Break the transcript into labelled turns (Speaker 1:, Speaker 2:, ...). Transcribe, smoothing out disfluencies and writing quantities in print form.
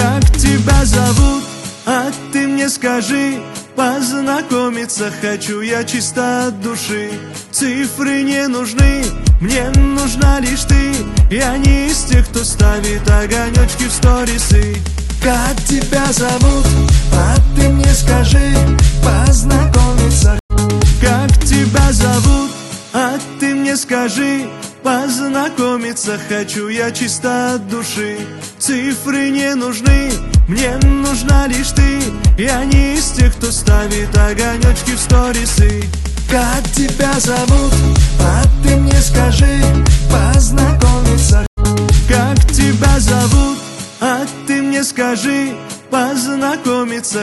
Speaker 1: Как тебя зовут, а ты мне скажи. Познакомиться хочу я чисто от души. Цифры не нужны, мне нужна лишь ты. Я не из тех, кто ставит огонечки в сторисы. Как тебя зовут, а ты мне скажи. Познакомиться. Как тебя зовут, а ты мне скажи. Познакомиться хочу я чисто от души. Цифры не нужны, мне нужна лишь ты. Я не из тех, кто ставит огонечки в сторисы. Как тебя зовут, а ты мне скажи. Познакомиться. Как тебя зовут, а ты мне скажи. Познакомиться.